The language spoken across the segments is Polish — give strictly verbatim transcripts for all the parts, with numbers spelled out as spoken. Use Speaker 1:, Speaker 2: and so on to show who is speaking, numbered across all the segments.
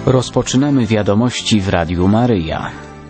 Speaker 1: Rozpoczynamy wiadomości w Radiu Maryja.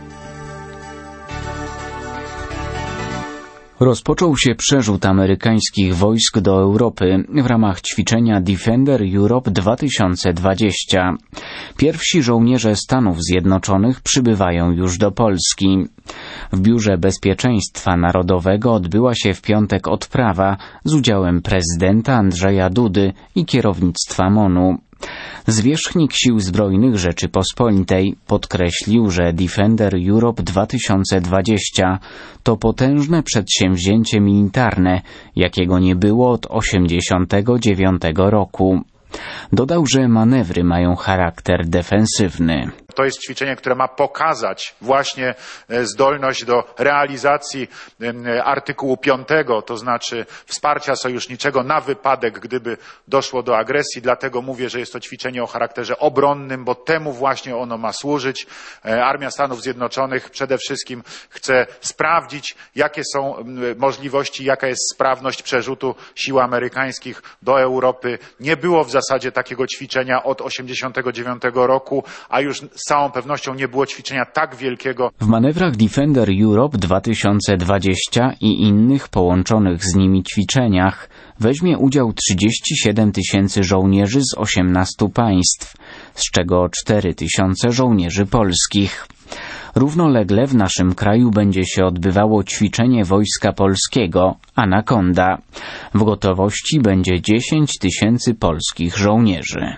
Speaker 1: Rozpoczął się przerzut amerykańskich wojsk do Europy w ramach ćwiczenia Defender Europe dwa tysiące dwadzieścia. Pierwsi żołnierze Stanów Zjednoczonych przybywają już do Polski. W Biurze Bezpieczeństwa Narodowego odbyła się w piątek odprawa z udziałem prezydenta Andrzeja Dudy i kierownictwa MONU. Zwierzchnik Sił Zbrojnych Rzeczypospolitej podkreślił, że Defender Europe dwa tysiące dwadzieścia to potężne przedsięwzięcie militarne, jakiego nie było od osiemdziesiątego dziewiątego roku. Dodał, że manewry mają charakter defensywny.
Speaker 2: To jest ćwiczenie, które ma pokazać właśnie zdolność do realizacji artykułu piątego, to znaczy wsparcia sojuszniczego na wypadek, gdyby doszło do agresji. Dlatego mówię, że jest to ćwiczenie o charakterze obronnym, bo temu właśnie ono ma służyć. Armia Stanów Zjednoczonych przede wszystkim chce sprawdzić, jakie są możliwości, jaka jest sprawność przerzutu sił amerykańskich do Europy. Nie było w zasadzie takiego ćwiczenia od osiemdziesiątego dziewiątego roku, a już z całą pewnością nie było ćwiczenia tak wielkiego.
Speaker 1: W manewrach Defender Europe dwa tysiące dwadzieścia i innych połączonych z nimi ćwiczeniach weźmie udział trzydzieści siedem tysięcy żołnierzy z osiemnastu państw, z czego cztery tysiące żołnierzy polskich. Równolegle w naszym kraju będzie się odbywało ćwiczenie Wojska Polskiego Anakonda. W gotowości będzie dziesięć tysięcy polskich żołnierzy.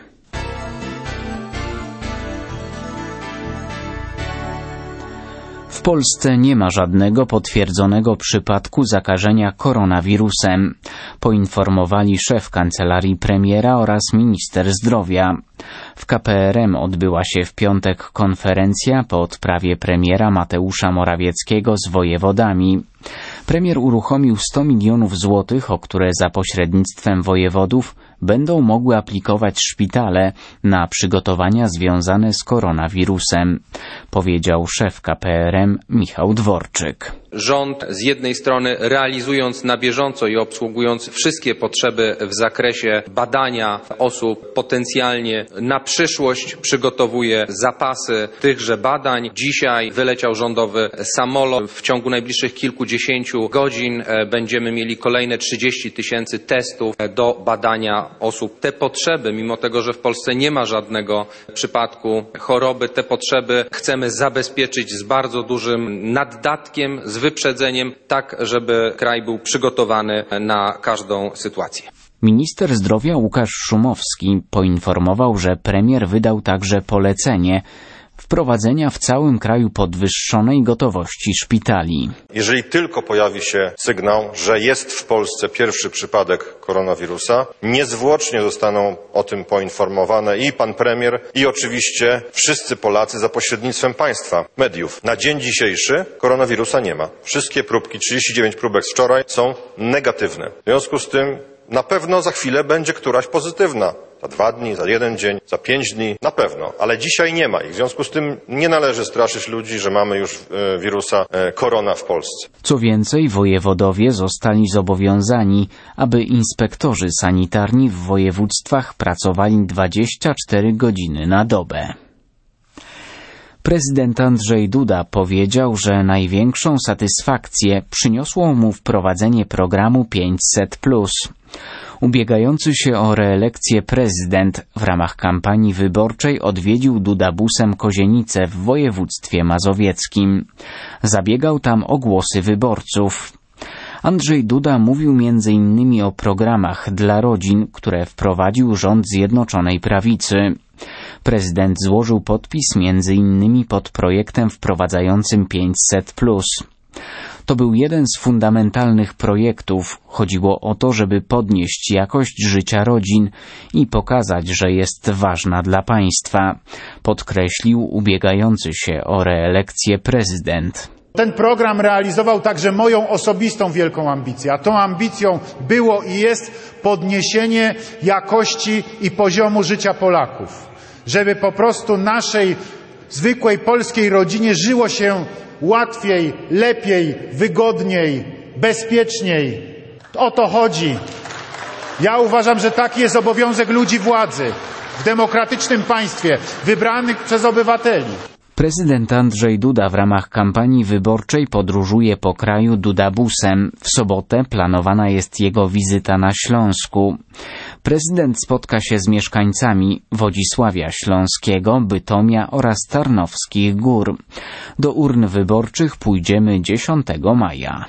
Speaker 1: W Polsce nie ma żadnego potwierdzonego przypadku zakażenia koronawirusem, poinformowali szef kancelarii premiera oraz minister zdrowia. W K P R M odbyła się w piątek konferencja po odprawie premiera Mateusza Morawieckiego z wojewodami. Premier uruchomił sto milionów złotych, o które za pośrednictwem wojewodów będą mogły aplikować szpitale na przygotowania związane z koronawirusem, powiedział szef K P R M Michał Dworczyk.
Speaker 3: Rząd z jednej strony realizując na bieżąco i obsługując wszystkie potrzeby w zakresie badania osób potencjalnie na przyszłość przygotowuje zapasy tychże badań. Dzisiaj wyleciał rządowy samolot. W ciągu najbliższych kilkudziesięciu godzin będziemy mieli kolejne trzydzieści tysięcy testów do badania osób. Te potrzeby, mimo tego, że w Polsce nie ma żadnego przypadku choroby, te potrzeby chcemy zabezpieczyć z bardzo dużym naddatkiem, z wyprzedzeniem, tak żeby kraj był przygotowany na każdą sytuację.
Speaker 1: Minister zdrowia Łukasz Szumowski poinformował, że premier wydał także polecenie wprowadzenia w całym kraju podwyższonej gotowości szpitali.
Speaker 4: Jeżeli tylko pojawi się sygnał, że jest w Polsce pierwszy przypadek koronawirusa, niezwłocznie zostaną o tym poinformowane i pan premier, i oczywiście wszyscy Polacy za pośrednictwem państwa, mediów. Na dzień dzisiejszy koronawirusa nie ma. Wszystkie próbki, trzydzieści dziewięć próbek z wczoraj, są negatywne. W związku z tym na pewno za chwilę będzie któraś pozytywna. Za dwa dni, za jeden dzień, za pięć dni, na pewno. Ale dzisiaj nie ma ich. W związku z tym nie należy straszyć ludzi, że mamy już e, wirusa e, korona w Polsce.
Speaker 1: Co więcej, wojewodowie zostali zobowiązani, aby inspektorzy sanitarni w województwach pracowali dwadzieścia cztery godziny na dobę. Prezydent Andrzej Duda powiedział, że największą satysfakcję przyniosło mu wprowadzenie programu pięćset plus. Ubiegający się o reelekcję prezydent w ramach kampanii wyborczej odwiedził Duda busem Kozienice w województwie mazowieckim. Zabiegał tam o głosy wyborców. Andrzej Duda mówił między innymi o programach dla rodzin, które wprowadził rząd Zjednoczonej Prawicy. Prezydent złożył podpis między innymi pod projektem wprowadzającym pięćset plus. To był jeden z fundamentalnych projektów. Chodziło o to, żeby podnieść jakość życia rodzin i pokazać, że jest ważna dla państwa, podkreślił ubiegający się o reelekcję prezydent.
Speaker 5: Ten program realizował także moją osobistą wielką ambicję, a tą ambicją było i jest podniesienie jakości i poziomu życia Polaków. Żeby po prostu naszej zwykłej polskiej rodzinie żyło się łatwiej, lepiej, wygodniej, bezpieczniej. O to chodzi. Ja uważam, że taki jest obowiązek ludzi władzy. w demokratycznym państwie, wybranych przez obywateli.
Speaker 1: Prezydent Andrzej Duda w ramach kampanii wyborczej podróżuje po kraju Dudabusem. W sobotę planowana jest jego wizyta na Śląsku. Prezydent spotka się z mieszkańcami Wodzisławia Śląskiego, Bytomia oraz Tarnowskich Gór. Do urn wyborczych pójdziemy dziesiątego maja.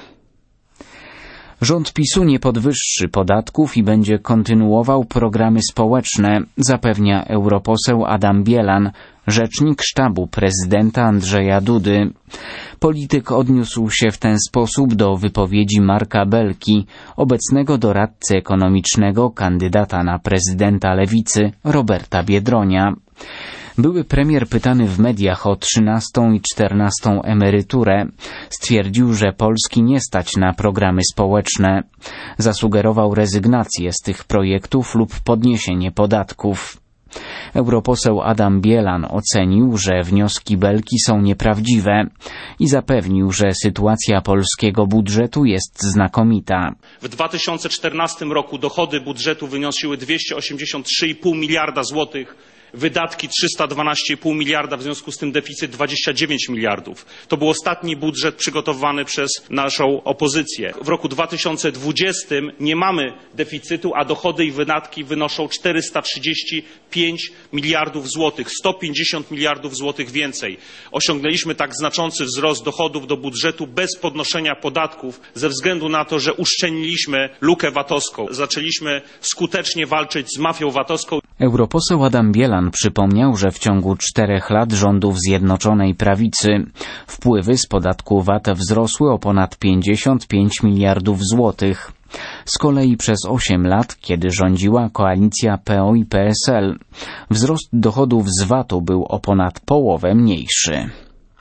Speaker 1: Rząd PiSu nie podwyższy podatków i będzie kontynuował programy społeczne, zapewnia europoseł Adam Bielan, rzecznik sztabu prezydenta Andrzeja Dudy. Polityk odniósł się w ten sposób do wypowiedzi Marka Belki, obecnego doradcy ekonomicznego kandydata na prezydenta Lewicy Roberta Biedronia. Były premier pytany w mediach o trzynastą i czternastą emeryturę. Stwierdził, że Polski nie stać na programy społeczne. Zasugerował rezygnację z tych projektów lub podniesienie podatków. Europoseł Adam Bielan ocenił, że wnioski Belki są nieprawdziwe i zapewnił, że sytuacja polskiego budżetu jest znakomita.
Speaker 6: W dwa tysiące czternastym roku dochody budżetu wyniosły dwieście osiemdziesiąt trzy i pół miliarda złotych, wydatki trzysta dwanaście i pół miliarda, w związku z tym deficyt dwadzieścia dziewięć miliardów. To był ostatni budżet przygotowany przez naszą opozycję. W roku dwa tysiące dwudziestym nie mamy deficytu, a dochody i wydatki wynoszą czterysta trzydzieści pięć miliardów złotych, sto pięćdziesiąt miliardów złotych więcej. Osiągnęliśmy tak znaczący wzrost dochodów do budżetu bez podnoszenia podatków ze względu na to, że uszczelniliśmy lukę vatowską. Zaczęliśmy skutecznie walczyć z mafią vatowską.
Speaker 1: Europoseł Adam Bielan przypomniał, że w ciągu czterech lat rządów Zjednoczonej Prawicy wpływy z podatku V A T wzrosły o ponad pięćdziesiąt pięć miliardów złotych. Z kolei przez osiem lat, kiedy rządziła koalicja P O i P S L, wzrost dochodów z V A T u był o ponad połowę mniejszy.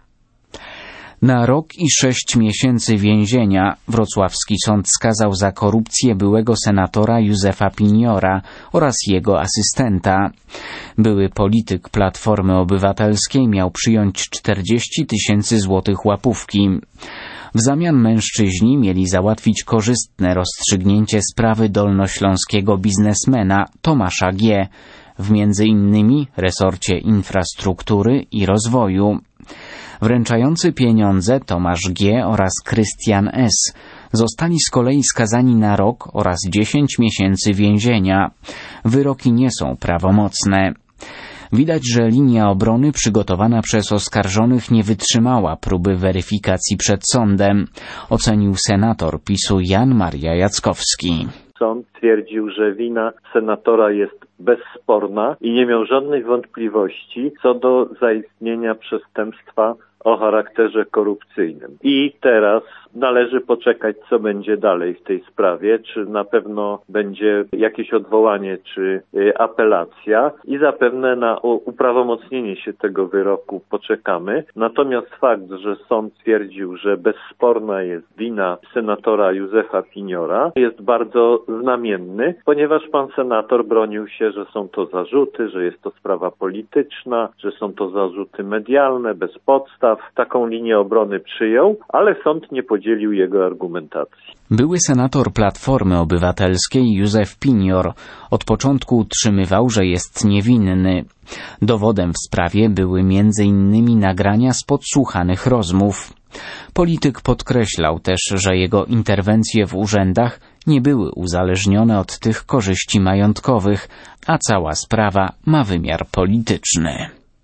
Speaker 1: Na rok i sześć miesięcy więzienia wrocławski sąd skazał za korupcję byłego senatora Józefa Piniora oraz jego asystenta. Były polityk Platformy Obywatelskiej miał przyjąć czterdzieści tysięcy złotych łapówki. W zamian mężczyźni mieli załatwić korzystne rozstrzygnięcie sprawy dolnośląskiego biznesmena Tomasza G. w między innymi resorcie infrastruktury i rozwoju. Wręczający pieniądze Tomasz G. oraz Krystian S. zostali z kolei skazani na rok oraz dziesięć miesięcy więzienia. Wyroki nie są prawomocne. Widać, że linia obrony przygotowana przez oskarżonych nie wytrzymała próby weryfikacji przed sądem, ocenił senator PiSu Jan Maria Jackowski.
Speaker 7: Sąd twierdził, że wina senatora jest bezsporna i nie miał żadnych wątpliwości co do zaistnienia przestępstwa o charakterze korupcyjnym. I teraz należy poczekać, co będzie dalej w tej sprawie, czy na pewno będzie jakieś odwołanie, czy apelacja i zapewne na uprawomocnienie się tego wyroku poczekamy. Natomiast fakt, że sąd stwierdził, że bezsporna jest wina senatora Józefa Piniora, jest bardzo znamienny, ponieważ pan senator bronił się, że są to zarzuty, że jest to sprawa polityczna, że są to zarzuty medialne, bez podstaw. Taką linię obrony przyjął, ale sąd nie podzielił jego argumentacji.
Speaker 1: Były senator Platformy Obywatelskiej Józef Pinior od początku utrzymywał, że jest niewinny. Dowodem w sprawie były między innymi nagrania z podsłuchanych rozmów. Polityk podkreślał też, że jego interwencje w urzędach nie były uzależnione od tych korzyści majątkowych, a cała sprawa ma wymiar polityczny.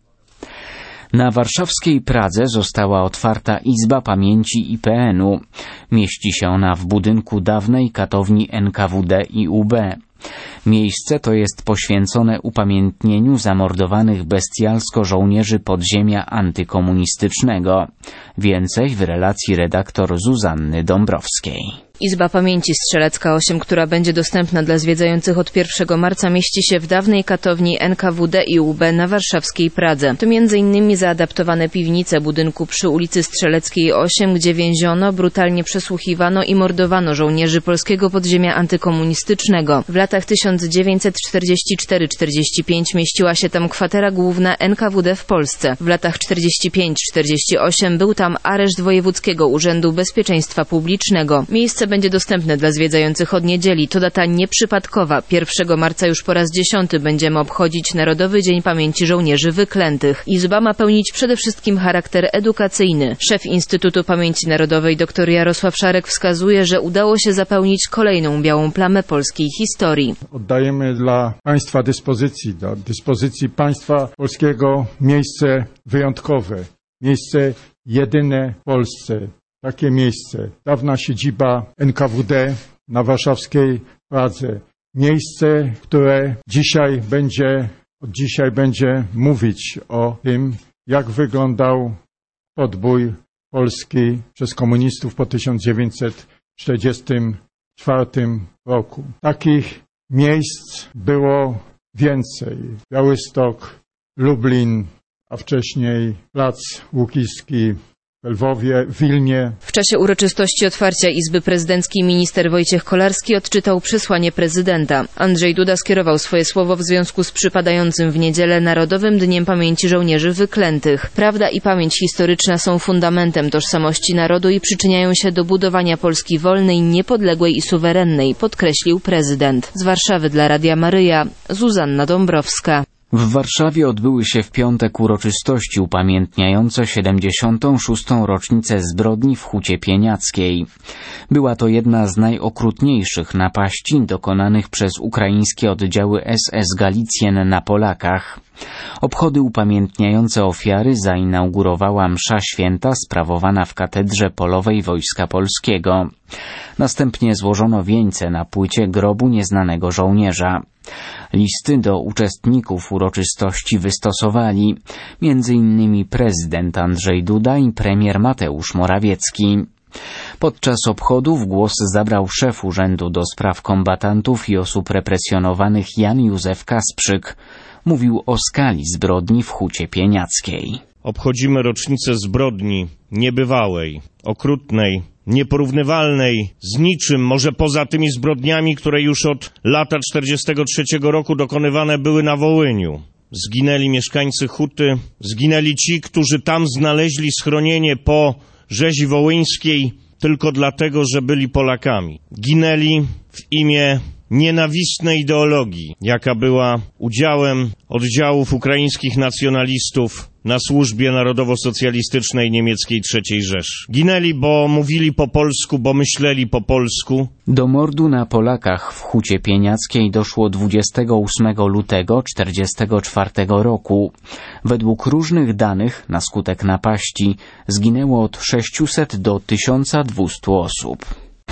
Speaker 1: Na warszawskiej Pradze została otwarta Izba Pamięci I P N u. Mieści się ona w budynku dawnej katowni N K W D i U B. Miejsce to jest poświęcone upamiętnieniu zamordowanych bestialsko żołnierzy podziemia antykomunistycznego. Więcej w relacji redaktor Zuzanny Dąbrowskiej.
Speaker 8: Izba Pamięci Strzelecka osiem, która będzie dostępna dla zwiedzających od pierwszego marca, mieści się w dawnej katowni N K W D i U B na warszawskiej Pradze. To między innymi zaadaptowane piwnice budynku przy ulicy Strzeleckiej osiem, gdzie więziono, brutalnie przesłuchiwano i mordowano żołnierzy polskiego podziemia antykomunistycznego. W latach tysiąc dziewięćset czterdziesty czwarty do czterdziestego piątego mieściła się tam kwatera główna N K W D w Polsce. W latach czterdziestym piątym do czterdziestego ósmego był tam areszt Wojewódzkiego Urzędu Bezpieczeństwa Publicznego. Miejsce Miejsce będzie dostępne dla zwiedzających od niedzieli. To data nieprzypadkowa. pierwszego marca już po raz dziesiąty będziemy obchodzić Narodowy Dzień Pamięci Żołnierzy Wyklętych. Izba ma pełnić przede wszystkim charakter edukacyjny. Szef Instytutu Pamięci Narodowej dr Jarosław Szarek wskazuje, że udało się zapełnić kolejną białą plamę polskiej historii.
Speaker 9: Oddajemy dla państwa dyspozycji, do dyspozycji państwa polskiego miejsce wyjątkowe, miejsce jedyne w Polsce. Takie miejsce, dawna siedziba N K W D na warszawskiej Pradze. Miejsce, które dzisiaj będzie, od dzisiaj będzie mówić o tym, jak wyglądał podbój Polski przez komunistów po tysiąc dziewięćset czterdziestym czwartym roku. Takich miejsc było więcej. Białystok, Lublin, a wcześniej Plac Łukiski, w Lwowie, w Wilnie.
Speaker 8: W czasie uroczystości otwarcia Izby Prezydenckiej minister Wojciech Kolarski odczytał przesłanie prezydenta. Andrzej Duda skierował swoje słowo w związku z przypadającym w niedzielę Narodowym Dniem Pamięci Żołnierzy Wyklętych. Prawda i pamięć historyczna są fundamentem tożsamości narodu i przyczyniają się do budowania Polski wolnej, niepodległej i suwerennej, podkreślił prezydent. Z Warszawy dla Radia Maryja, Zuzanna Dąbrowska.
Speaker 1: W Warszawie odbyły się w piątek uroczystości upamiętniające siedemdziesiątą szóstą rocznicę zbrodni w Hucie Pieniackiej. Była to jedna z najokrutniejszych napaści dokonanych przez ukraińskie oddziały S S Galicjen na Polakach. Obchody upamiętniające ofiary zainaugurowała msza święta sprawowana w Katedrze Polowej Wojska Polskiego. Następnie złożono wieńce na płycie grobu nieznanego żołnierza. Listy do uczestników uroczystości wystosowali między innymi prezydent Andrzej Duda i premier Mateusz Morawiecki. Podczas obchodów głos zabrał szef Urzędu do Spraw Kombatantów i Osób Represjonowanych Jan Józef Kasprzyk. Mówił o skali zbrodni w Hucie Pieniackiej.
Speaker 10: Obchodzimy rocznicę zbrodni niebywałej, okrutnej, nieporównywalnej z niczym, może poza tymi zbrodniami, które już od lata czterdziestego trzeciego roku dokonywane były na Wołyniu. Zginęli mieszkańcy Huty, zginęli ci, którzy tam znaleźli schronienie po rzezi wołyńskiej tylko dlatego, że byli Polakami. Ginęli w imię nienawistnej ideologii, jaka była udziałem oddziałów ukraińskich nacjonalistów na służbie narodowo-socjalistycznej niemieckiej trzeciej Rzeszy. Ginęli, bo mówili po polsku, bo myśleli po polsku.
Speaker 1: Do mordu na Polakach w Hucie Pieniackiej doszło dwudziestego ósmego lutego czterdziestego czwartego roku. Według różnych danych na skutek napaści zginęło od sześciuset do tysiąca dwustu osób.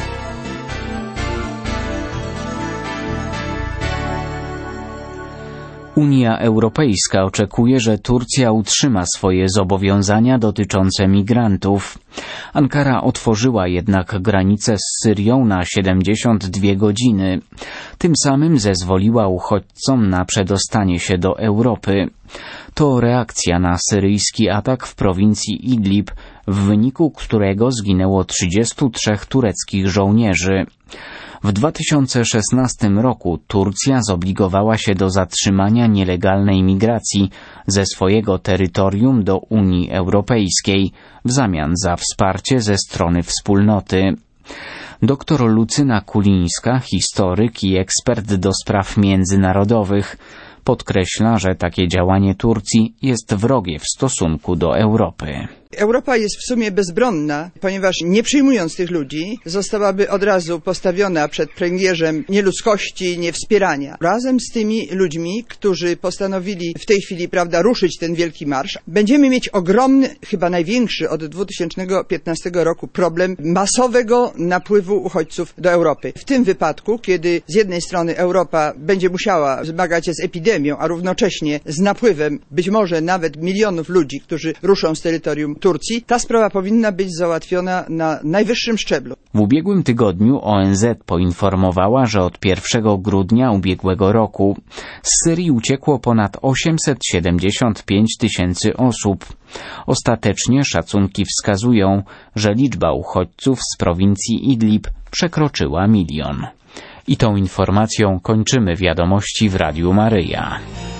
Speaker 1: Unia Europejska oczekuje, że Turcja utrzyma swoje zobowiązania dotyczące migrantów. Ankara otworzyła jednak granicę z Syrią na siedemdziesiąt dwie godziny. Tym samym zezwoliła uchodźcom na przedostanie się do Europy. To reakcja na syryjski atak w prowincji Idlib, w wyniku którego zginęło trzydziestu trzech tureckich żołnierzy. W dwa tysiące szesnastym roku Turcja zobligowała się do zatrzymania nielegalnej migracji ze swojego terytorium do Unii Europejskiej w zamian za wsparcie ze strony wspólnoty. Doktor Lucyna Kulińska, historyk i ekspert do spraw międzynarodowych, podkreśla, że takie działanie Turcji jest wrogie w stosunku do Europy.
Speaker 11: Europa jest w sumie bezbronna, ponieważ nie przyjmując tych ludzi, zostałaby od razu postawiona przed premierzem nieludzkości, niewspierania. Razem z tymi ludźmi, którzy postanowili w tej chwili, prawda, ruszyć ten wielki marsz, będziemy mieć ogromny, chyba największy od dwa tysiące piętnastego roku problem masowego napływu uchodźców do Europy. W tym wypadku, kiedy z jednej strony Europa będzie musiała zmagać się z epidemią, a równocześnie z napływem być może nawet milionów ludzi, którzy ruszą z terytorium Turcji, ta sprawa powinna być załatwiona na najwyższym szczeblu.
Speaker 1: W ubiegłym tygodniu O N Z poinformowała, że od pierwszego grudnia ubiegłego roku z Syrii uciekło ponad osiemset siedemdziesiąt pięć tysięcy osób. Ostatecznie szacunki wskazują, że liczba uchodźców z prowincji Idlib przekroczyła milion. I tą informacją kończymy wiadomości w Radiu Maryja.